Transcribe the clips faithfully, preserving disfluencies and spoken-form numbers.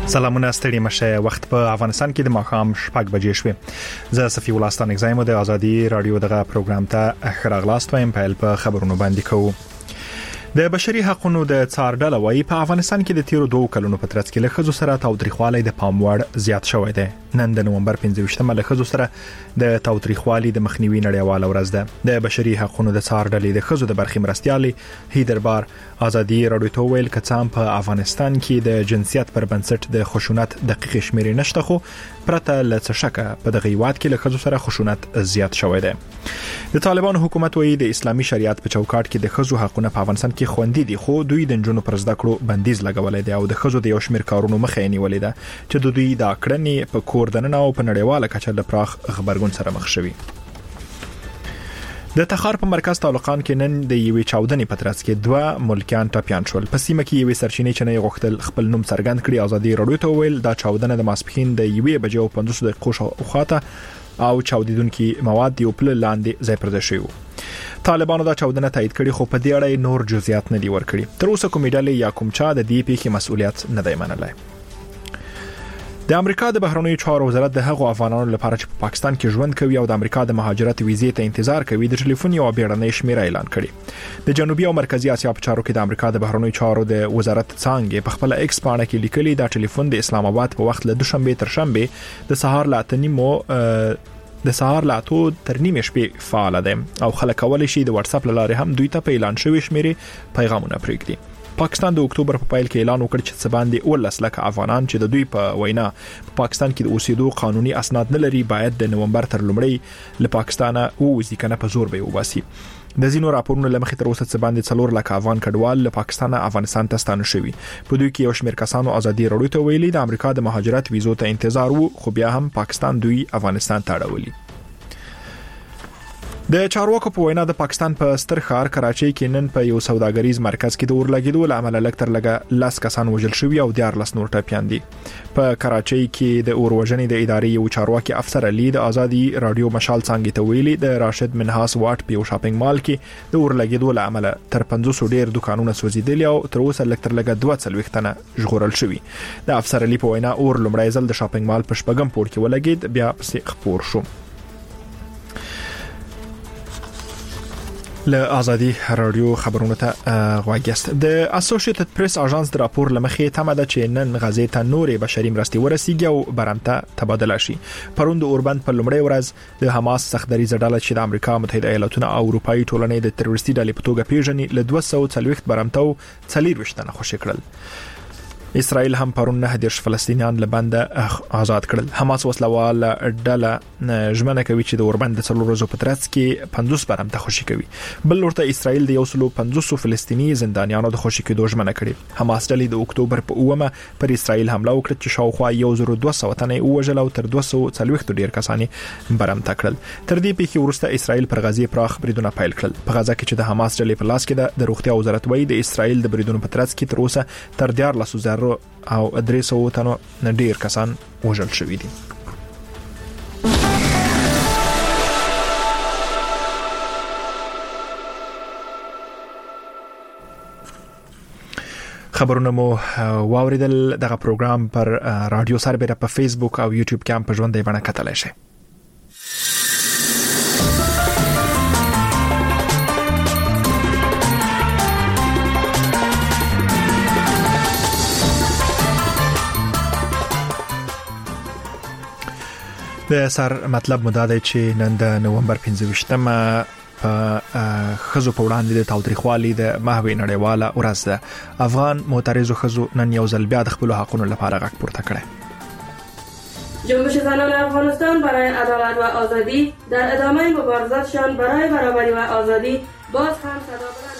سلامونه ستړي مشه وخت په افغانستان کې د ماښام شپږ بجې شوې زه صفي ولستان اگزایم د ازادي رادیو دغه پروګرام ته خراغلاست وایم په په خبرونو باندې کوو د بشري حقوقو د څار ډله وايي په افغانستان کې د تیرو دوه کلونو په ترڅ کې له خزو سره تاوتریخوالي د پام وړ زیات شوی دی نن د نومبر پنځه ویشتمه له خزو سره د تاوتریخوالي د مخنیوي نړیواله ورځ ده د بشري حقوقو د څار ډلې د خزو د برخې مرستيالي هیدربار ازادي رادیو ته ویل کڅام په افغانستان کې د جنسیت پر بنسټ د خشونت دقیق شمیرې نشته خو پرته ل څه په دغه هیواد کې له خزو سره خشونت زیات شوی دی د طالبانو حکومت وایي د اسلامي شریعت په چوکاټ کې د خزو حقوقونه په افغانستان کې خوندي دي خو دوی د جنونو پر زده کړو بندیز لګولې دی او د خزو د یو شمیر کارونو مخې نیولې ده چې د دوی د کړنې په کور دننه او په نړیواله کچه د پراخ خبرګون سره مخ شوي د تخار په مرکز طالقان کې نن د یوې چاودنې په ترڅ کې دوه ملکیان ټاپیان شول په سیمه کې یوې سرچینې چې نه غوښتل خپل نوم څرګند کړي ازادي رادیو ته ویل دا چاودنه د ماسپخین د یوې بجې او پنځوس دقیقو شاوخوا او چاودیدونکو مواد یو پل لاندې ځای پر ځای شوی طالبانو دا چاودنه تایید کړي خو په دې اړه نور جزئیات نه دی ورکړي تر اوسه کومې ډلې یا کوم چا د دې پیښې مسؤلیت نه دی منلای د امریکا د بهرنیو چارو وزارت د هغو افغانانو لپاره چې په پاکستان کې ژوند کوي او د امریکا د مهاجرت ویزې ته انتظار کوي د ټلیفون یو بیړنۍ شمیره اعلان کړي د جنوبي او مرکزی اسیا په چارو کې د امریکا د بهرنیو چارو د وزارت څنګه په خپل ایکس پاڼه کې لیکلي دا ټلیفون د اسلام آباد په وخت له دوشنبه تر شنبه د سهار لا تنیمو د سهار لا تو تر نیمه شپې فعال دي او خلک کولای شي د واتس اپ لاره هم دوی ته په اعلان شوی شمیره پیغامونه پرېږدي پاکستان د اکتوبر په پایل کې اعلان وکړ چې سباندې ولس لکه افغانان چې د دوی په وینا په پاکستان کې د اوسېدو قانوني اسناد نه لري باید د نومبر تر لومړۍ له پاکستانه ووځي کنه په زور به وباسي د زینو راپورونو لمخې تر اوسه سباندې څلور لکه افغان کډوال له پاکستانه افغانستان ته ستانه شوي په دوی کې یو شمېر کسانو ازادي رادیو ته ویلي د امریکا د مهاجرت ویزو ته انتظار وو خو بیا هم پاکستان دوی افغانستان ته اړولي د چارواکو په وینا د پاکستان په ستر ښار کراچۍ کې نن په یو سوداګریز مرکز کې د اورلګیدو لامل لکتر لګه لاس کسان وژل شوی او دیار لاس نور ټاپیان دي په کراچۍ کې د اوروژنې د ادارې یو چارواکي افسر علي د ازادي رادیو مشال څنګه ته ویلي د راشد منهاس واټ په یو شاپینګ مال کې د اورلګیدو لامل تر پنځوس ډیر دکانونه سوځیدل او تر اوسه لکتر لګه دوه څلويخ تنه ژغورل شوی د افسر علي په وینا اور لمړی ځل د شاپینګ مال په شپږم پوړ کې ولګید بیا پسې خپور شو له ازادي رادیو خبرونه ته غواګست د اسوسییټډ پریس اژانس د راپور لمخې تمه ده چې نن غزې ته نورې بشري مرستې ورسیږي او برمته تبادله شي پروند اوربند په لومړی ورځ د حماس سختدري ډله چې د امریکا متحده ایالاتونو او اروپאי ټولنې د تروریستي ډلې په توګه پیژني له دوه سوه څلوېښت برمته او څلور وشتنه خوشی کړل اسرائیل هم پرون نه دیش فلسطینیان لبند آزاد کړل حماس وسلوال ډله ژمنه کوي چې د اوربند څلور ورځې په ترڅ کې پنځوس برمته خوشی کوي بل ورته اسرائیل د یو سلو پنځوس فلسطینی زندانیانو د خوشی کېدو ژمنه کړې حماس ډلې د اکتوبر په اومه پر اسرائیل حمله وکړه چې شاوخوا یو زر دوه سوه تنه وژل او تر دوه سوه څلوېښت ډیر کسان برمته کړل تر دې پیښې وروسته اسرائیل پر غزې پراخ بریدونه پیل کړل په غزا کې چې د حماس ډلې په لاس کې د روغتیا وزارت وایي د اسرائیل د بریدونو په ترڅ کې تر اوسه تر دیار لاسو زر او درې سوه تنو ډیر کسان وژل شوي دي خبرونه مو واوریدل دغه پروګرام پر رادیو سربېره په فیسبوک او یوټیوب کې هم په ژوندۍ بڼه کتلای شئ د سر مطلب مو دا دی چې نن د نومبر پنځه ویشتمه په خزو په وړاندې د تاوتریخوالي د محوي نړیواله ورځ ده افغان معترضو خزو نن یو ځل بیا د خپل حقوقو لپاره غږ پورته کړی جنبش زنان افغانستان برای عدالت و آزادی در ادامه مبارزاتشان برای برابری و آزادی باز هم صدا بلند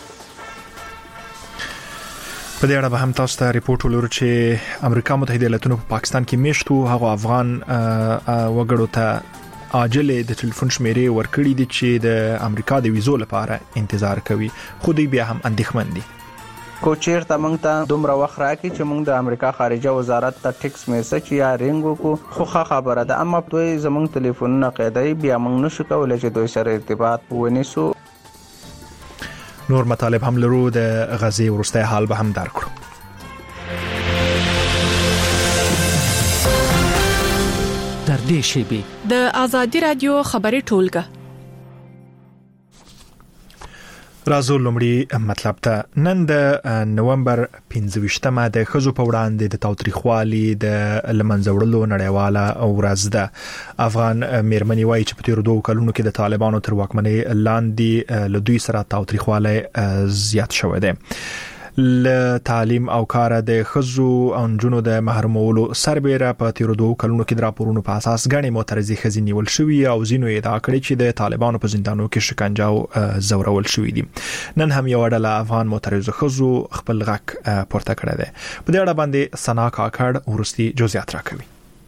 په دې اړه به هم تاسو ته ریپورت ولرو چې امریکا متحده ایالاتونو په پاکستان کې میشتو هغه افغان وګړو ته عاجل د ټلیفون شمیرې ورکړې دي چې د امریکا د ویزو لپاره انتظار کوي خو دوی بیا هم اندېښمن دي کوچیر ته مونږ ته دومره وخت راکړي چې مونږ د امریکا خارجه وزارت ته ټیکس میسج یا رینګ وکړو خو ښه خبره ده اما دوی زمونږ ټلیفونونه قیدوي بیا مونږ نشو کولی چې دوی سره ارتباط ونیسو نور مطالب هم لرو د غزې وروستی حال به هم درک کړو دې شیبې د آزادي رادیو خبري ټولګه. رازو لومړی مطلب ته نن د نومبر پنځه د خزو په وړاندې د تاوتریخوالي د لمنځوړلو نړیواله ورځ ده. افغان میرمنې وایي چې په تیر دوه کلونو کې د طالبانو تر واکمنۍ لاندې له دوی سره تاوتریخوالی زیات شوی دی. ل تعلیم او کار د خزو او جنونو د محرومولو سربېره په تیر دوه کلونو کې د راپورونو په اساس غني معترضي خزي نیول شوی او زینو ادعا کړی چې د طالبانو په زندانونو کې شکنجه او زورول شوی دي. نن هم یو ډله افغان معترض خزو خپل غک پورته کړی دی. په دې اړه باندې سنا کاکړ ورستي جزئیات راکوي.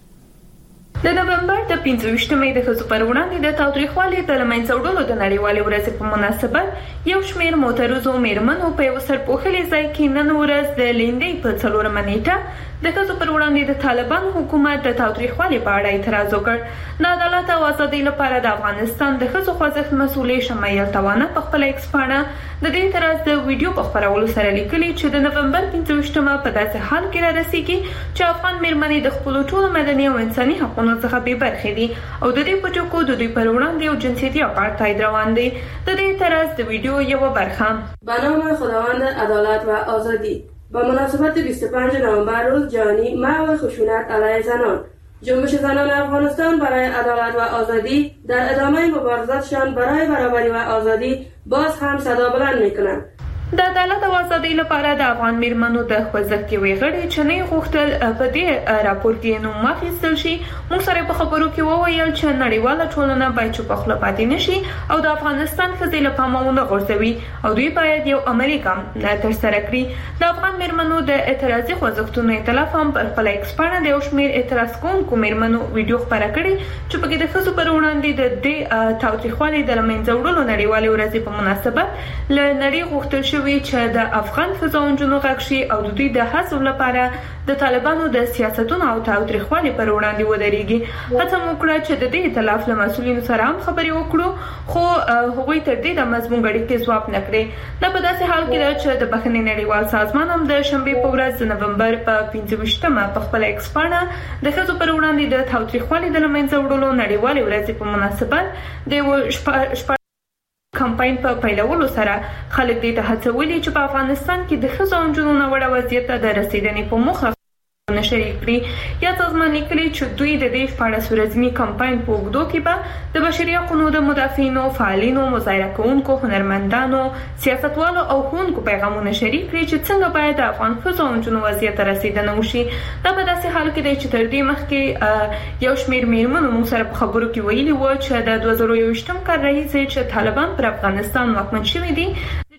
د نومبر د پنځه مې د خزو پر وړاندې د تاوتریخوالي د لمنځه وړلو د نړیوالې ورځې په مناسبت یو شمېر معترضو میرمنو په یو سرپوښلي ځای کې نن ورځ د لیندۍ په څلورمه نیټه د خزو پر وړاندې د طالبان حکومت د تاوتریخوالي په اړه اعتراض وکړ. د عدالت او ازادۍ لپاره د افغانستان د خزو خوځښت مسولې شمایل توانه په خپل ایکس پاڼه د دې اعتراض د ویډیو په خپرولو سره لیکلي چې د نومبر پنځه په داسې حال کې را رسیږي چې افغان میرمنې د خپل ټولو مدني او انساني حقوقو څخه بې برخې دي او د دې په ټکو د دوی پر وړاندې یو جنسیتي اپارتاید روان دی. د دې اعتراض د ویډیو یو برخه به نام خداوند عدالت و آزادی با مناسبت بیست و پنجم نوامبر روز جهانی محو خشونت علیه زنان، جنبش زنان افغانستان برای عدالت و آزادی در ادامه مبارزاتشان برای برابری و آزادی باز هم صدا بلند می‌کنند. د عدالت او ازادۍ لپاره د افغان میرمنو د خوځښت یوې غړي چې نه غوښتل په دې راپور کې نوم واخیستل شي موږ سره په خبرو کې وویل چې نړیواله ټولنه باید چوپ خوله پاتې نشي او د افغانستان ښځې له پامه ونه غورځوي او دوی باید یو عملي ګام ترسره کړي. د افغان میرمنو د اعتراضي خوځښتونو ائتلاف هم پر خپل ایکس پاڼه د یو شمېر اعتراض کوونکو میرمنو ویډیو خپاره کړې چې پکې د ښځو پر وړاندې د دې تاوتریخوالي د لمنځه وړلو نړیوالې ورځې په مناسبت له نړۍ غوښتل وی چې د افغان ښځو غږ شي او د دوی د هڅو لپاره د طالبانو د سیاستونو او تاوتریخوالي پر وړاندې ودرېږي. هڅه وکړه چې د دې ائتلاف له مسؤلینو سره هم خبرې وکړو خو هغوی تر دې د مضمون غړي ځواب نه کړی. دا په داسې حال کې ده چې د بخښنې نړیوال سازمان هم د شنبې په ورځ د نومبر په پنځه په خپل ایکس پاڼه د ښځو پر وړاندې د تاوتریخوالي د لمنځه وړلو نړیوالې ورځې په مناسبت د یو کمپاین په پیلولو سره خلک دې ته هڅولي چې په افغانستان کې د ښځو او نجونو ناوړه وضعیت ته د رسیدنې په موخه نشریک کړي. یا سازمان لیکلي چې دوی د دې شپاړس ورځني کمپاین په اوږدو کې به د بشري حقوقو د مدافعینو، فعالینو، مظاهره کوونکو، هنرمندانو، سیاستوالو او ښوونکو پیغامونه شریک کړي چې څنګه باید د افغان ښځو او نجونو وضعیت ته رسیدنه وشي. دا په داسې حال کې دی چې تر دې مخکې یو شمېر میرمنو موږ سره په خبرو کې ویلي وو چې د دوه زره یوویشتم کال راهیسې چې طالبان پر افغانستان واکمن شوي دي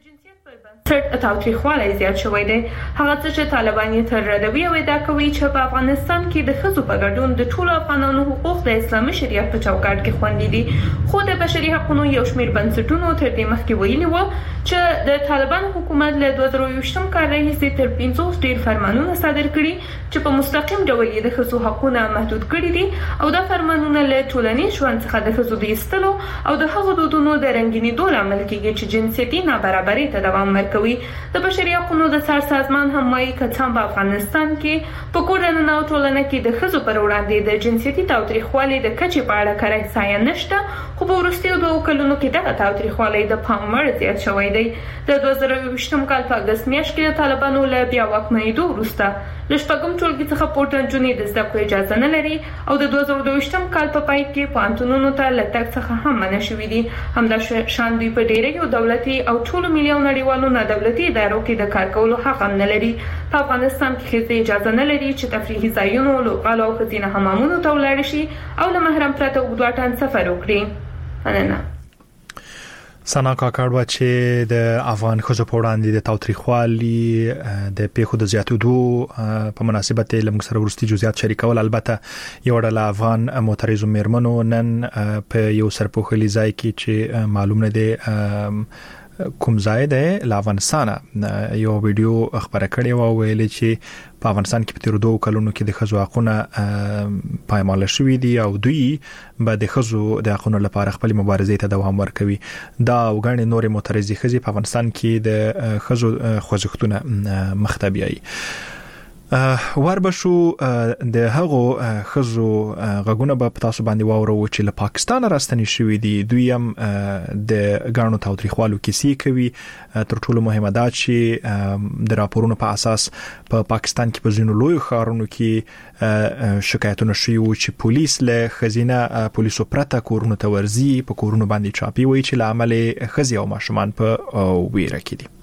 سرت تاوتریخوالی زیات شوی دی. هغه څه چې طالبان یې تر ردوي او ادعا کوي چې په افغانستان کې د ښځو په ګډون د ټولو افغانانو حقوق د اسلامي شریعت په چوکاټ کې خوندي دي. خو د بشري حقوقو یو شمېر بنسټونو تر دې مخکې ویلي وو چې د طالبان حکومت له دوه زره یوویشتم کال راهیسې تر پنځوس ډېر فرمانونه صادر کړي چې په مستقیم ډول یې د ښځو حقونه محدود کړي دي او دا فرمانونه له ټولنیز ژوند څخه د ښځو د ایستلو او د هغو دودونو د رنګینېدو لامل کېږي چې جنسیتي نابرابرۍ ته دوام ورکوي. د بشري حقوقو د سر سازمان هم وايي که څه په افغانستان کې په کور دننه او ټولنه کې د ښځو پر وړاندې د جنسیتي تاوتریخوالي د کچې په اړه کره احصایه نشته خو په وروستیو دوو کلونو کې دغه تاوتریخوالی د پام وړ زیات شوی دی. د دوه زره یوویشتم کال په اګست میاشت کې د طالبانو له بیا واکمنېدو وروسته له شپږم ټولګي څخه پورته نجونې د زده کړو اجازه نه لري او د دوه زره دوه ویشتم کال په پای کې پوهنتونونو ته له تګ څخه هم منع شوي دي. همداشان دوی په ډېریو دولتي او ټولو ملي او نړیوالو دولتي ادارو کې د کار کولو حق هم نه لري. په افغانستان کې ښځې اجازه نه لري چې تفریحي ځایونو، لوبغالو او ښځینه حمامونو ته ولاړ شي او له محرم پرته اوږد واټن سفر وکړي. مننه. سنا کاکړ و چې د افغان ښځو په وړاندې د تاوتریخوالي د پیښو د زیاتېدو په مناسبت له موږ سره ورستي جزئیات شریکول. البته یو ډله افغان معترضو میرمنو نن په یو سرپوښلي ځای کې چې معلوم نه دی کوم ځای دی له افغانستان یو ویډیو خبره کړې و ویلې چې په افغانستان کې په تیر دوه کلونو کې د ښځو حقوقونه پایمال شوي دي او دوی به د ښځو د حقوقو لپاره خپل مبارزې ته دوام ورکوي. دا وګڼي نور معترضي ښځې په افغانستان کې د ښځو خوځښتونه مخ ته بیایي. وربشو د هغو خزو غغونه به تاسو باندې واورو چې له پاکستان راستنی شوې دي دوی هم د غاڼو تاوتریخوالو کیسې کوي. تر ټولو مهمه ده چې د راپورونو په اساس په پا پاکستان کې په ځینو لوی ښارونو کې شکایتونه شوي وو چې پولیس له خزینه پولیسو پرته کورونو ته ورځي، په کورونو باندې چاپی وي چې له عمل خزي او ماشومان په ویره کې دي.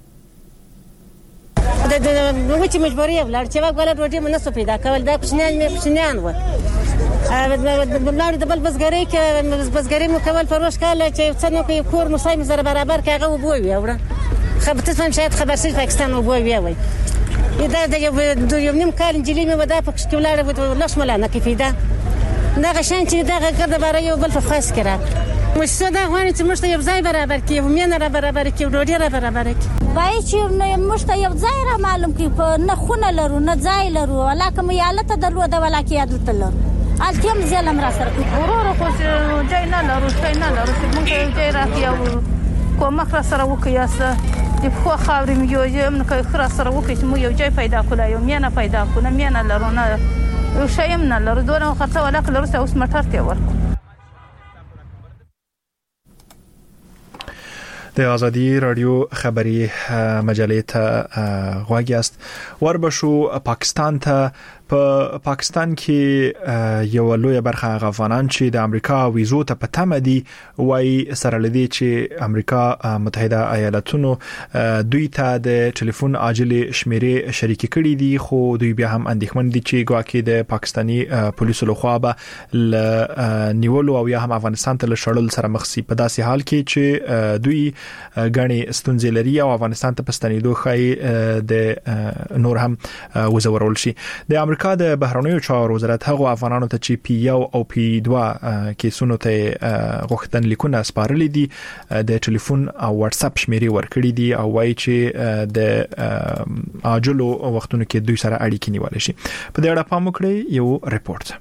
د د وچې مجبوري ولر چې وګ ولر روټي منسو پیدا کول دا کوچنیان مې کوچنیان و بلار د بل بزګری کې بزګری مو کول پروش کاله چې څنګه کې کور مو سایم زره برابر کاغه وبوي وره خبرت څنګه شاید خبر سي پاکستان وبوي وي دا د یو نیم کال انجلي مې ودا پکښ کې ولر لاس ملانه کې پیدا نه غشان چې دا غږ د بارے یو بل په خاص کړه مشته دا غوښنه چې مشته یو ځای برابر کې یو مینه را برابر کې ډوډۍ را برابر کې وای چې نو مشته یو ځای را معلوم کې په نه خونه لرو نه ځای لرو ولاکه مې یالته درلوده ولاکه یادته لرو التیم ځلم را سره ورور خو ځای نه لرو ځای نه لرو چې موږ یو ځای راکیو کوم خر سره وکیاسه د خو خاورې مې یو یم نه خر سره وکې چې موږ یو ځای پیدا کولای یو مینه پیدا کونه مینه لرو نه یو شایم نه لرو دوه خرڅه ولاکه لرو اوس مټر ته ورکو. د ازادي رادیو خبری مجلې ته غواړی است وربشو پاکستان ته په پاکستان کې یو لوی برخه افغانان چې د امریکا ویزو ته پټه مدي وای سره لدی چې امریکا متحده ایالاتونو دوی ته د ټلیفون عاجل شمیرې شریک کړي دي، خو دوی بیا هم اندېښمن دي چې ګواکې د پاکستانی پولیسو لخوا به نیولو او یا هم افغانستان ته لشړل سره مخ سي، په داسې حال کې چې دوی غني ستونزې لري او افغانستان ته پستنیدو خای د نور هم وزورول شي. د امریکا د بهرنیو چارو وزارت هغه افغانانو ته چې پی یو او پی دوه کیسونو ته غوښتن لیکونه سپارلي دي د ټلیفون او واتس اپ شمیرې ورکړي دي او وایي چې د عاجلو وختونو کې دوی سره اړیکې نیول شي. په دې اړه پام وکړئ یو ریپورت.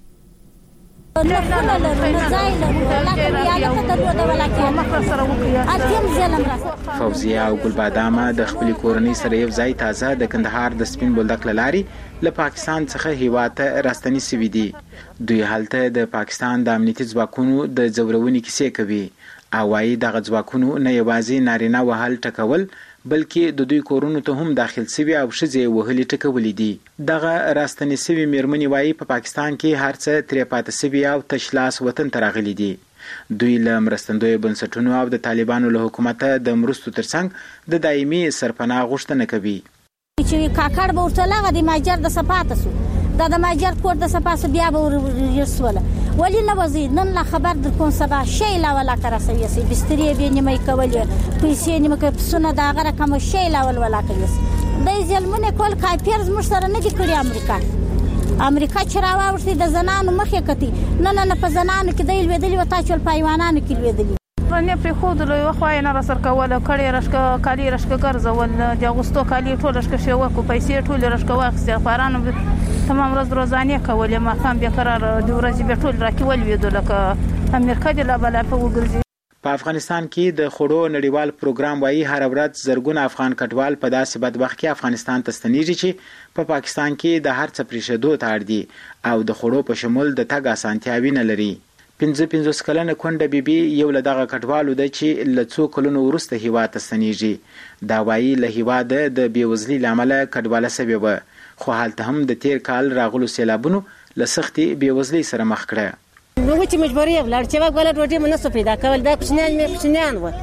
فوزیه او ګلبادامه د خپل کورنۍ سره یو ځای تازه د کندهار د سپین بولدک لاري له پاکستان څخه هیواد ته راستنی سوي دي. دوی حالته د پاکستان د امنیتي ځواکونو د زورونې کیسې کوي او وايي دغه ځواکونو نه یوازې نارینه وهل ټکول بلکې د دوی کورونو ته هم داخل سوي او شزې وهلي ټکولې دي. دغه راستنی سوي میرمنې وايي په پاکستان کې هر څه ترې پاتې سوي او تشلاس وطن ته راغلي دي. دوی له مرستندوی بنسټونو او د طالبانو له حکومت د مرستو ترڅنګ د دایمي سرپناه غوښتنه کوي. چې کاکړ به ورته لاغه د ماجر د صفات سو دا د ماجر کور د صفات بیا به ورسوله ولی نه وزید نن لا خبر در کوم سبا شی لا ولا کرا سي سي بستري به نیمه کولې پیسې نیمه کې پسونه دا غره کوم شی لا ول ولا کوي د ځلمونه کول کاپیرز مشتره نه دي کړی امریکا امریکا چراوا ورته د زنانو مخې کتي نه نه په زنانو کې د ویدلی وتا چول پایوانانو کې ویدلی نه پر خود له یو خوای نه راسر کوله کړي رشک کالی رشک ګرځول د اغوستو کالی ټول رشک شو کو پیسې ټول رشک واخستي فارانو تمام ورځ روزانه کوله ما خام به قرار د ورځې به ټول راکول ویدو لکه امریکا د لا بل په وګرځي. په افغانستان کې د خړو نړیوال پروګرام وایي هر ورځ زرګونه افغان کډوال په داسې بدبخت کې افغانستان ته ستنیږي چې په پاکستان کې د هر څه پریښودو ته اړ دي او د خړو په شمول د تګ اسانتیاوي نه لري. پنځه پنځوس کلنه کونډه بیبي یو له دغه کډوالو ده چې له څو کلونو وروسته هیواد ته ستنیږي. دا وایي له هیواد د بیوزلۍ له امله کډواله سوې وه، خو هلته هم د تیر کال راغلو سیلابونو له سختې بیوزلۍ سره مخ کړه. وچې مجبوري ولر چې وګ ولر روټي منسو پیدا کول دا کوچنیان مې کوچنیان و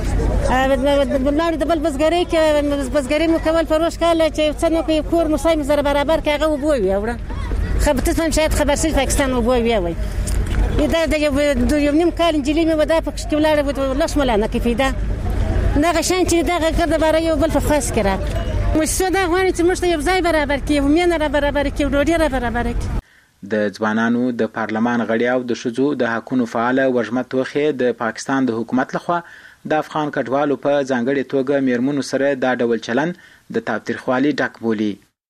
بلار د بل بزګری کې بزګری مو کول پروش کاله چې څنګه کې کور مو سایم زره برابر کاغه وبوي وره خبرت څنګه شاید خبر سي پاکستان وبوي وي دا د یو نیم کال انجلي مې ودا پکښ کې ولر لاس ملانه کې پیدا نه غشان چې دا غږ د بارے یو بل په خاص کړه مشته دا غوښنه چې مشته یو ځای برابر کې یو مینه را برابر کې ډوډۍ را برابر کې. د ځوانانو د پارلمان غړي او د شذو د حقوقو فعال وژمت توخه د پاکستان د حکومت لخوا د افغان کډوالو په ځانګړي توګه میرمنو سره دا ډول چلن د تاوتریخوالي ډک بولی.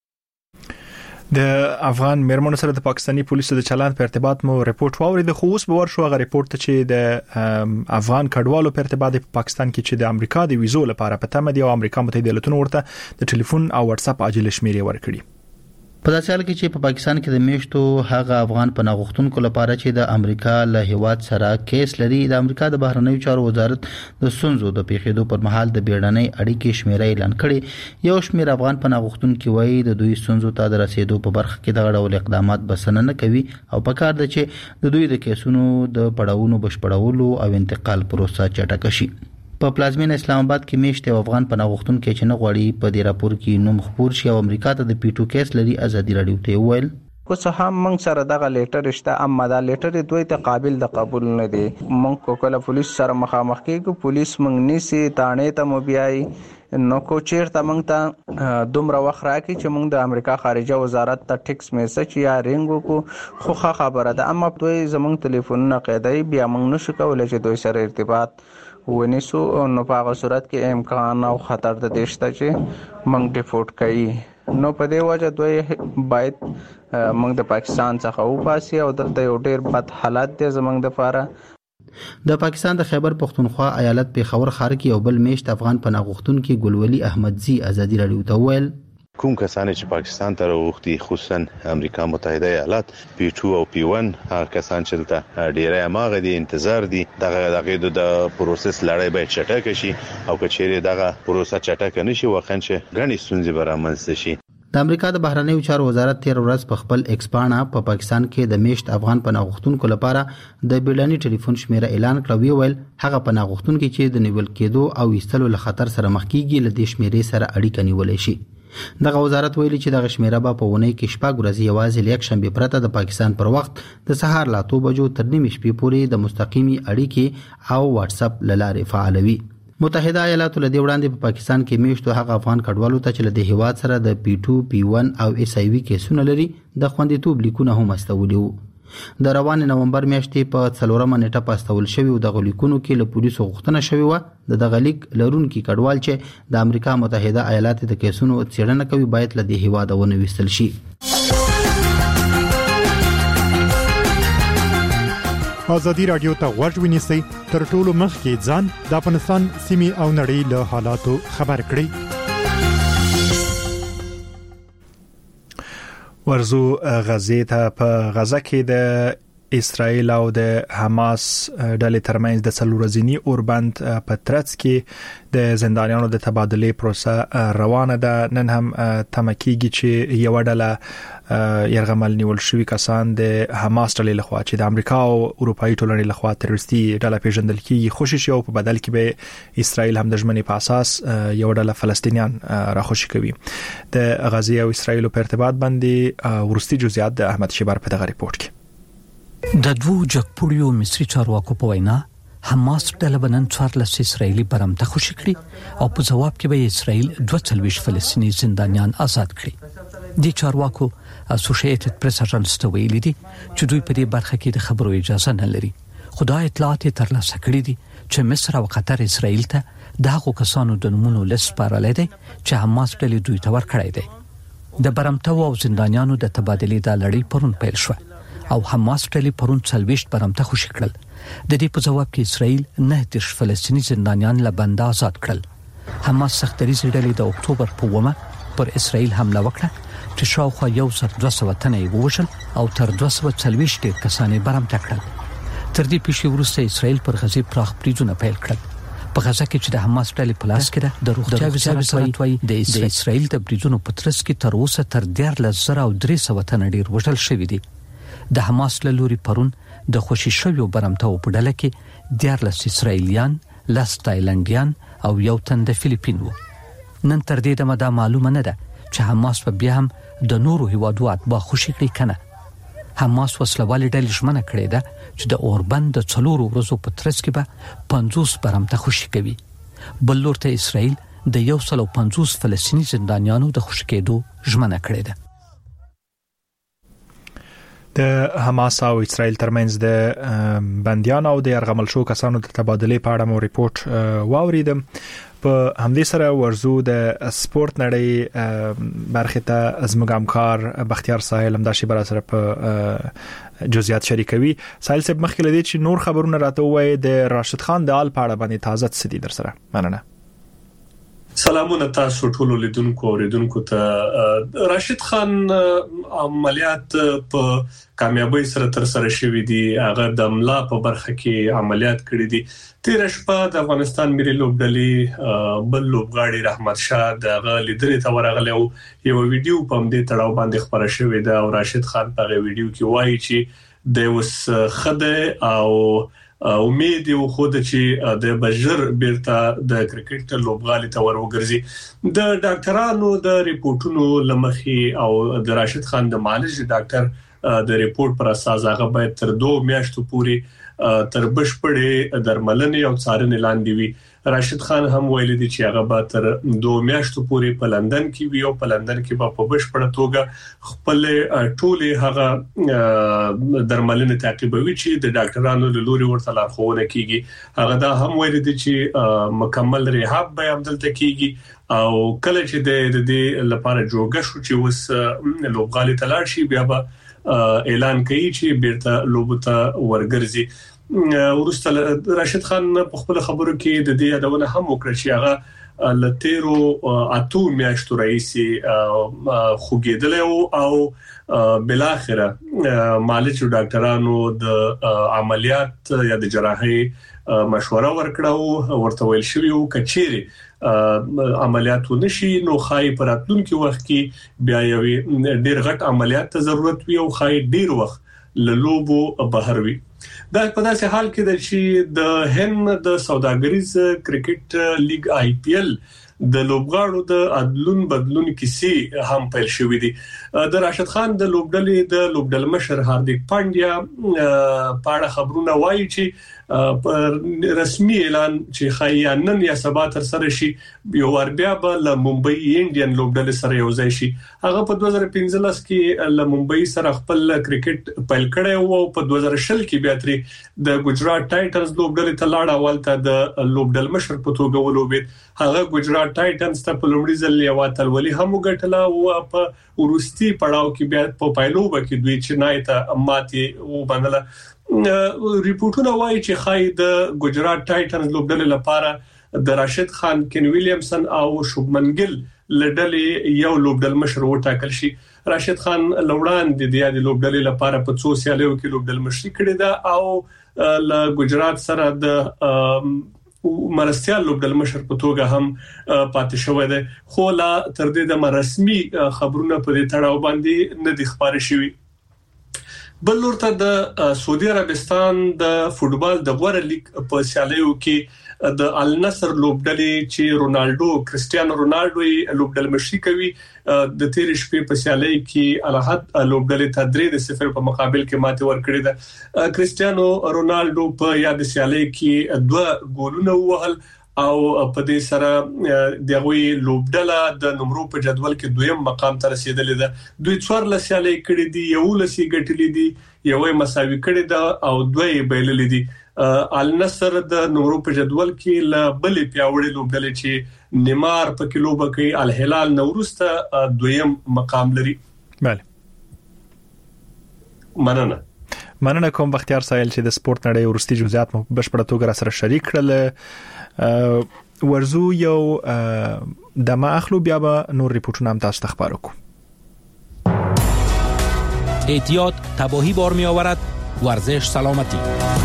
د افغان میرمنو سره د پاکستانی پولیسو د چلند په ارتباط مو ریپورت واورید، خو اوس به ورشو غو ریپورت چې د افغان کډوالو په ارتباط په پاکستان کې چې د امریکا د ویزو لپاره په تمه دي او امریکا متحده ایالاتونو ورته د ټلیفون او واتس اپ عاجل شمیرې ورکړي. په داسې حال کې چې په پا پاکستان کې د میشتو هغه افغان پناه غوښتونکو لپاره چې د امریکا له هیواد سره کیس لري د امریکا د بهرنیو چارو وزارت د سنځو د پیښېدو پر مهال د بیړنۍ اړیکې شمیره اعلان کړي یو شمیر افغان پناه غوښتونکو وایي د دوی سنځو ته د رسیدو په برخه کې د غړول اقدامات بسنه نه کوي او په کار ده چې د دوی د کیسونو د پړاوونو بشپړولو او انتقال پروسه چټکه شي په پلازمینه اسلام آباد کې میشته افغان پناه غوښتونکو چې نه غواړي په دې راپور کې نوم خبر شي او امریکا ته د پیټو کیس لري ازادي رادیو ته ویل کو څه هم موږ سره دغه لیټر شته اما دا لیټر دوی ته قابل د قبول نه دی موږ کو کله پولیس سره مخامخ کېږو پولیس موږ نیسي تانه ته مو بیاي نو کو چیرته موږ ته دومره وخت راکې چې موږ د امریکا خارجه وزارت ته ټیکس میسج یا رینګو کو خوخه خبره ده اما دوی زموږ ټلیفونونه قیدای بیا موږ نشو کولای چې دوی سره ارتباط ونیسو نو په هغه صورت کې امکان او خطر د دشته چې موږ ډیفورټ کوي نو په دې وجه دوی باید موږ د پاکستان څخه وباسي او دلته یو ډیر بد حالت دی زموږ د لپاره د پاکستان د خیبر پختونخوا ایالت پیښور ښار کې یو بل میشت افغان پناه غوښتونکو ګلولي احمدزي ازادي رادیو ته ویل کوم کسان چې پاکستان ته راوختي خصوصا امریکا متحده ایالات پی ټو او پی ون هغه کسان چې ته ډیره ماغه دي انتظار دي دغه دغه د پروسس لړۍ به چټک شي او کچېره دغه پروسه چټک نشي وخت چې غني ستونزې برامنځته شي د امریکا د بهرنیو چارو وزارت تیر ورځ په خپل ایکس پاڼه په پا پاکستان کې د میشت افغان پناه غوښتونکو لپاره د بیړني ټلیفون شمیره اعلان کړو ویل هغه پناه غوښتونکو چې د نیول کېدو او ایستلو له خطر سره مخ کیږي له دې شمیرې سره اړیکه نیولای شي دغه وزارت ویلي چې دغه شمیره به په ونې کې شپږ ورځې یوازې لیک شنبه پرته د پاکستان پر وخت د سهار لا تو بجو تر نیمې شپې پورې د مستقیمي اړیکې او واتس اپ لارې فعالوي متحده ایالاتو له دې وړاندې په پاکستان کې میشتو هغه افغان کډوالو ته چې له هیواد سره د پی ټو پی ون او اس ای وی کیسونه لري د خوندیتوب لیکونه هم استولي وو د روان نومبر میاشتې په څلورمه نیټه پاستول شوی او د غلیکونو کې له پولیسو غوښتنه شوی و د غلیک لرونکو کډوال چې د امریکا متحده ایالاتو د کیسونو څېړنه کوي باید له دې هیواد ونه وستل شي ازادي رادیو ته غوږ ونیسئ تر ټولو مخکې ځان د افغانستان سیمې او نړۍ له حالاتو خبر کړئ ورزو غزې ته په غزه کې د اسرائیل او د حماس ډلې ترمنځ د څلورځنی اوربند په ترڅ کې د زندانیانو د تبادلې پروسه روانه ده نن هم تمکیږي چې یو ډله يرغمل نیول شوی کسان د حماس ډلې لخوا چې د امریکا او اروپאי ټولنې لخوا تروریستي ډله پیژندل کیږي خوشی شي او په بدل کې به اسرائیل هم د ژمنې په اساس یو ډله فلسطینیان راخوشي کوي د غزې او اسرائیل په ارتباط باندې ورستي جزئیات د احمد شیبر په دغه ریپورت کې د دوو جګپوړیو مصري چارواکو په وینا حماس ډله بنن څوارلس اسرائیلي برمته خوشي کړي او په جواب کې به اسرائیل دوه څلويش فلسطیني زندانیان آزاد کړي د چارواکو اسوسییټډ پریس اژانس ته ویلي دي چې دوی په دې برخه کې د خبرو اجازه نه لري خدای اطلاعات ترلاسه کړي دي چې مصر او قطر اسرائیل ته دغه کسانو د نمونو لیست سپارل دي چې حماس ډلې دوی ته ورکړي دي د برمته او زندانیانو د تبادلې د لړۍ پرون پیل شو او حماس ډلې پرون څلويشت برمته خوشي کړل د دې په جواب کې اسرائیل نه د فلسطیني زندانیان له بند آزاد کړل حماس سختريزي ډلې د اکتوبر په اومه پر اسرائیل حمله وکړه چې شاوخوا یو سر دوه سوه تنه ووژل او تر دوه سوه څلويشت ډیر کسان برمته کړل تر دې پیښې وروسته اسرائیل پر غزې پراخ بریدونه پیل کړل په غزه کې چې د حماس ډلې په لاس کې ده د روغتیا وزارت وايي د اسرائیل د بریدونو په ترڅ کې تر اوسه تر دیارلس زره او درې سوه تنه ډیر وژل شوي دي د حماس له لوري پرون د خوشي شویو برمته په ډله کې دیارلس اسرائیلیان لس تایلندیان او یو تن د فلیپین وو نن تر دې دمه دا معلومه نه ده چې حماس په بیا هم د نورو هیوادو اتباع خوشي کړي کنه حماس وسلوال ډلې ژمنه کړې ده چې د اوربند د څلورو ورځو په ترڅ کې به پنځوس برمته خوشي کوي بل لور ته اسرائیل د یو سل او پنځوس فلسطیني زندانیانو د خوشي کېدو ژمنه کړې ده د حماس او اسرائیل ترمنځ د بنديان او د يرغمل شو کسانو د تبادلې په اړه مو ریپورت واوریدم په همدې سره ورزو د سپورت نړۍ برخه ته زموږ همکار بختیار ساحل هم د شی بر سره په جزئیات شریکوي ساحل صاحب مخکې لدی چې نور خبرونه راته وای د راشد خان د آل په اړه باندې تازه څه دي در سره مننه سلامونه تاسو ټول لیدونکو او اوریدونکو ته. راشد خان عملیات په کامیابی سره تر سره شوې دي. هغه د املا په برخه کې عملیات کړې دي. تیر شپه د افغانستان ملي لوبډلې بل لوبغاړي رحمت شاه د لیدلې ته ورغلی او یو ویډیو په دې تړاو باندې خبره شوې ده او راشد خان په ویډیو کې وایي چې د اوس خده او امید یو خود چې د بشر بیرته د کرکټ لوبغالي ته وروګرځي. د ډاکټرانو د ریپورتونو لمخي او د راشد خان د معالج ډاکټر د ریپورت پر اساس هغه باید تر دوه میاشتو پورې تر بشپړې درملنې او څارنې لاندې وي. راشد خان هم ویل دي چې هغه به تر دوه میاشتو پورې په لندن کې وي او په لندن کې به په بشپړه توګه خپل ټولې هغه درملنې تعقیبوي چې د ډاکټرانو له لوري ورته لارښوونه کیږي. هغه دا هم ویل دي چې مکمل ریهاب به عملته کیږي او کله چې د دې لپاره جوړ شو چې وس لوبغالي تلاړ شي بیا به اعلان کوي چې بیرته لوبته ورګرځي. ورسته راشد خان په خپل خبرو کې د دې یادونه هم وکړه چې هغه لتیرو اتو میاشتو رئیسي خوګیدل او بل اخره معالج ډاکټرانو د عملیات یا د جراحي مشوره ورکړه او ورته ویل شوی او کچيري عملیات ونشي نو خای پراتونکو وخت کې بیا یو ډیر غټ عملیات ته ضرورت وي او خای ډیر وخت للوبو بهر وي. دا په داسې حال کې د چې د هند د سوداګریز کرکټ لیګ آی پی ایل د لوبغاړو د عدلون بدلون کیسې هم پیل شوې دي. د راشد خان د لوبډلې د لوبډل مشر هاردیک پانډیا په اړه خبرونه وایي چې رسمي اعلان چې خایانن یا سبا تر سره شي یو ور بیا به له ممبئی انډین لوبډل سره یو ځای شي. هغه په دوه زره پنځلس کې له ممبئی سره خپل کرکټ پیل کړی او په دوه زره شل کې بیا ترې د ګجرات ټایټنز لوبډل ته لاړ اولته د لوبډل مشر په توګه ولوبید. هغه ګجرات ټایټنز ته په لومړي ځل یو اتلولي هم وګټله او په ورستي پړاو کې بیا په پایلوبه کې دوی چنای ته ماتي وبنله. ریپورتونه وایي چې خای د ګجرات ټایټنز لوبډلې لپاره د راشد خان کین ویلیامسن او شوبمن ګل لډلې یو لوبډل مشر وټاکل شي. راشد خان لوړان د دې لوبډلې لپاره په څو سیالیو کې لوبډل مشري کړی دا او ل ګجرات سره د مرستيال لوبډل مشر په توګه هم پاتې شوی دی. خو لا تر دې د رسمي خبرونه په دې تړاو باندې نه دي خبرې شوی. بل ورته د سعودي عربستان د فوتبال د غوړه لیگ په سیالیو کې د النصر لوبډلې چې رونالدو کريستيانو رونالدو لوبډل مشري کوي د تیر شپې په سیالي کې الہد لوبډلې ته درې د صفر په مقابل کې ماته ورکړې ده. کريستيانو رونالدو په یاد سیالي کې دوه ګولونه وهل او په دې سره دغه لوبډله د نمبر په جدول کې دویم مقام ته رسیدلې ده. دوی څوار لسیالي کړې دي یو لسی ګټلې دي یوې مساوي کړې ده او دوی بیللې دي. النصر د نمبر په جدول کې ل بلې پیاوړې لوبډلې چې نیمار په کلو بکې الهلال نورسته دویم مقام لري. بله مننه مننه کوم بختیار سایل چې د سپورت نړۍ ورستي جزئیات مو بشپړه توګه سره شریک کړل. ورزو یو د ما اخلو بیا به نور ریپورتونه هم تاسو ته خبرو کو. احتیاط تباهی بار می آورد. ورزش سلامتی.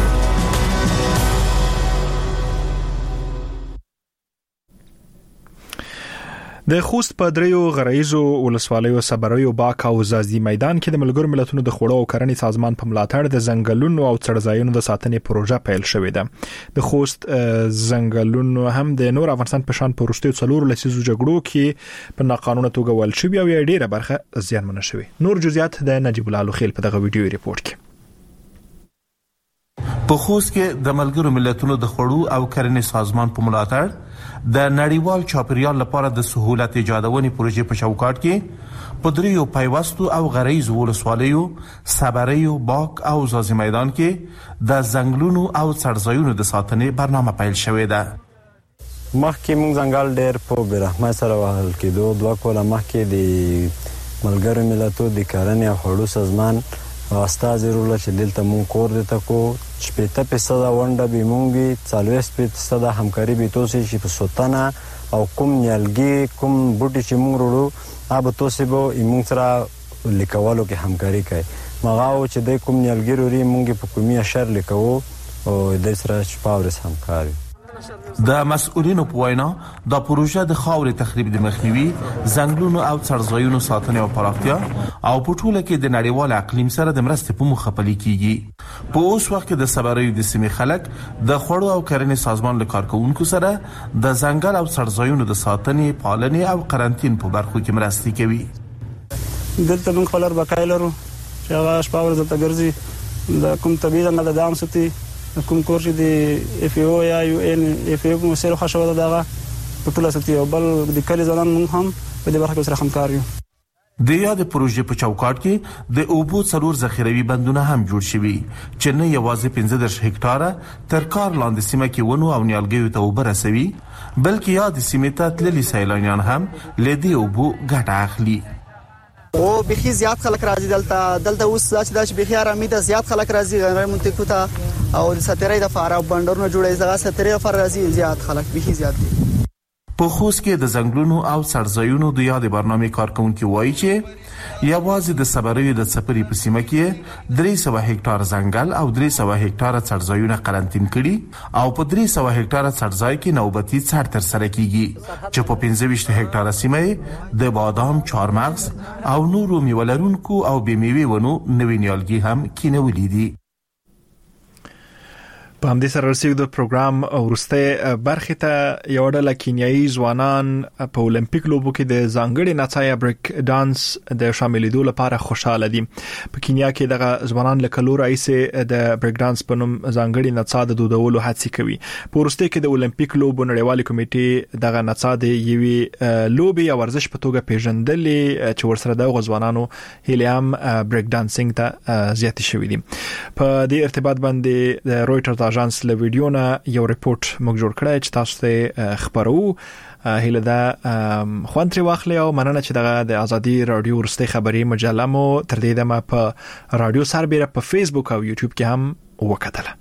د خوست په دریو غرایزو ولسوالیو صبریو باک او زازي میدان کې د ملګرو ملتونو د خوړو او کرنې سازمان په ملاتړ د ځنګلونو او څړځایونو د ساتنې پروژه پیل شوې ده. د خوست ځنګلونو هم د نور افغانستان په شان په وروستیو څلور لسیزو جګړو کې په ناقانونه توګه ول شوی او ډیره برخه زیانمنه شوی. نور جزئیات د نجیب الله لوخیل په دغه ویډیو ریپورت کې. په خوست کې د ملګرو ملتونو د خوړو او کرنې سازمان په ملاتړ د نړیوال چاپیریال لپاره د سهولت ایجادونې پروژې په چوکاټ کې په دریو پیوستو او غرایزو ولسوالیو صبریو باک او زازي میدان کې د ځنګلونو او څړځایونو د ساتنې برنامه پیل شوې ده. مخکې موږ ځنګل ډېر په برحمه سره وهل کېدو. دوه کاله مخکې د ملګرو ملتونو د کرنې او خوړو سازمان استازي رول چې دلته مون کور دته کو شپږ فیصد ونده به مونږی څلوېښت فیصد همکاري به توسي چې په سوتنه او کوم نیالګي کوم بوټي چې موږ وروړو هغه به تاسو به موږ سره لیکوالو کې همکاري کوي مغاو چې د کوم نیالګي وروړي موږ په کومي اشر لیکو او د سره شپاورس همکاري د مسؤلینو په وینا د پروژه د خاورې تخریب د مخنیوي ځنګلونو او څړځایونو ساتنې او پراختیا او په ټوله کې د نړیوال اقلیم سره د مرستې په موخه پلي کیږي په اوس وخت کې د صبریو د سیمې خلک د خوړو او کرنې سازمان له کارکونکو سره د ځنګل او څړځایونو د ساتنې پالنې او قرنطین په برخو کې مرستې کوي. دلته موږ خپل بقای لرو چې هغه شپاور دلته ګرځي د کوم طبيعي ځنګل د دام ساتي کوم کور چې د اف او یا یو ان اف او په مسیر خښو دغه په ټول ساتي او بل د کلی ځلان موږ هم په دې برخه سره همکار یو. د یاد پروژې په چوکاټ کې د اوبو څلور ذخیروي بندونه هم جوړ شوي چې نه یوازې پنځه دېرش هکټاره تر کار لاندې سیمه کې ونو او نیالګیو ته اوبه رسوي بلکې یاد سیمې ته تللي سیلانیان هم له دې اوبو ګټه اخلي. او بخي زیات خلک راځي دلته دلته اوس چې د بخي آرامي د زیات خلک راځي غیر منطقو ته او د سترې د فارا بندرونو جوړې ځای سترې فار راځي زیات خلک بخي زیات دي. په خوست کې د ځنګلونو او څړځایونو د یاد برنامه کارکونکو وایي چې یوازې د صبریو د سپری په سیمه کې درې سوه هکټار ځنګل او درې سوه هکټار څړځایونه قرنطین کړي او په درې سوه هکټار څړځای کې نوبتي څړ تر سره کیږي چې په پنځه ویشت هکټار سیمه د بادام چارمغز او نورو میوه لرونکو او بې میوې ونو نوي نیالګي هم کینولي دي. په همدې سره رسیدو د پروګرام ورسته برخه ته یو ډله کینیایي ځوانان په اولمپیک لوبو کې د ځانګړي نڅا بریک ډانس د شاملېدو لپاره خوشاله دي. په کینیا کې دغه ځوانان له کلو راځي د بریک ډانس په نوم ځانګړي نڅا د دودولو هڅه کوي. په ورسته کې د اولمپیک لوبو نړیوالې کمیټې دغه نڅا د یوې لوبي او ورزش په توګه پیژندلې چې ورسره د ځوانانو هیلیام بریک ډانسینګ ته زیات شوی دي. په دې ارتباط باندې د رويټرز اژانس له ویډیو نه یو ریپورت موږ جوړ کړی چې تاسو ته خبرو هله دا خوانتري واخلې او مننه چې دغه د ازادي رادیو ورسته خبري مجله مو تر دې دمه په رادیو سربېره په فیسبوک او یوټیوب کې هم وکتله.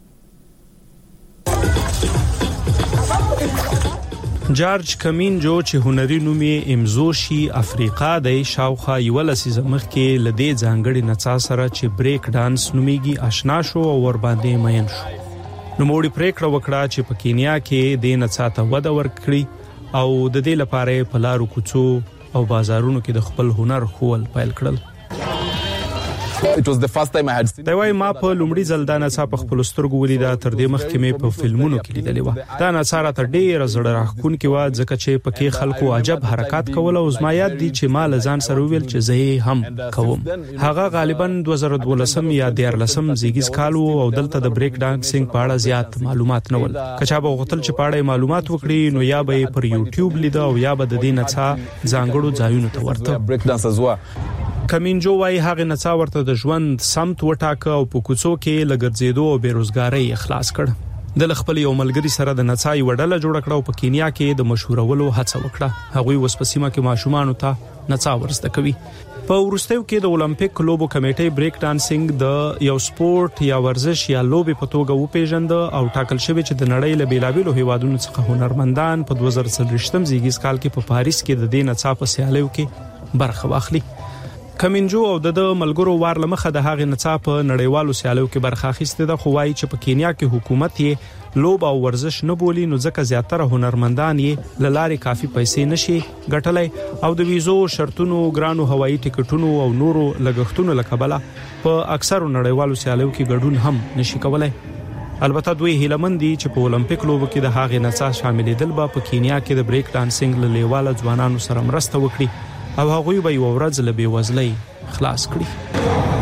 جارج کمینجو چې هنري نومي امزوشي افریقا د شاوخه یو لسیزه مخ کې لدې ځانګړي نڅا سره چې بریک ډانس نوميږي آشنا شو او ور باندې مین شو. نو موړي پریکړه وکړه چې په کینیا کې د نڅا ته وده ورکړي او د دې لپاره په لارو کوڅو او بازارونو کې د خپل هنر خول پیل کړل. It was the first time I had seen. دا وای ما په لومړي ځل دا نڅا په خپل سترګو ولیدا تر دې مخکې مې په فلمونو کې لیدلې و. دا نڅا را تر ډېر زړه راښکونکې و ځکه چې پکې خلکو عجب حرکات کول او زما یاد دي چې ما لزان سره ویل چې زه هم کوم. هغه غالبا دوه زره دولسم یا دیارلسم زیږیز کال او دلته د بریک ډانسینګ په اړه زیات معلومات نه ول. کچا به غوښتل چې په اړه معلومات وکړي نو یا به پر یوټیوب لیدا او یا به د دې نڅا ځانګړو ځایونو ته ورته. بریک ډانسرز وا کمینجو وايي هغه نڅا ورته د ژوند سمت وټاکه او په کوڅو کې لګرځېدو او بیروزګاری اخلاص کړ. د خپل یو ملګری سره د نڅا یو ډله جوړ کړه او په کینیا کې د مشهورولو هڅه وکړه. هغوی وس په سیمه کې ماشومان ته نڅا ورزده کوي. په ورستیو کې د اولمپیک لوبو کمیټې بریک ډانسینګ د یو سپورت یا ورزش یا لوبي په توګه وپیژند او ټاکل شوی چې د نړۍ له بیلابېلو هیوادونو څخه هنرمندان په دوه زره څلوېښتم زیږیز کال کې په پاریس کې د دې نڅا په سیالیو کې برخه واخلي. کمینجو او د ملګرو وار لمخه د هغې نڅا په نړیوالو سیالیو کې برخه اخیسته ده خو وايي چې په کینیا کې حکومت یې لوب او ورزش نه بولی نو ځکه زیاتره هنرمندان یې لارې کافي پیسې نشي ګټلای او د ویزو شرطونو ګرانو هوایي ټیکټونو او نورو لګښتونو لکبله په اکثرو نړیوالو سیالیو کې ګډون هم نشي کولای. البته دوی هیلمن دي چې په اولمپیک لوبو کې د هغې نڅا شاملېدل به په کینیا کې د بریک ډانسینګ له لیواله ځوانانو سره مرسته وکړي او هغوی به یو ورځ له بېوزلۍ خلاص کړي.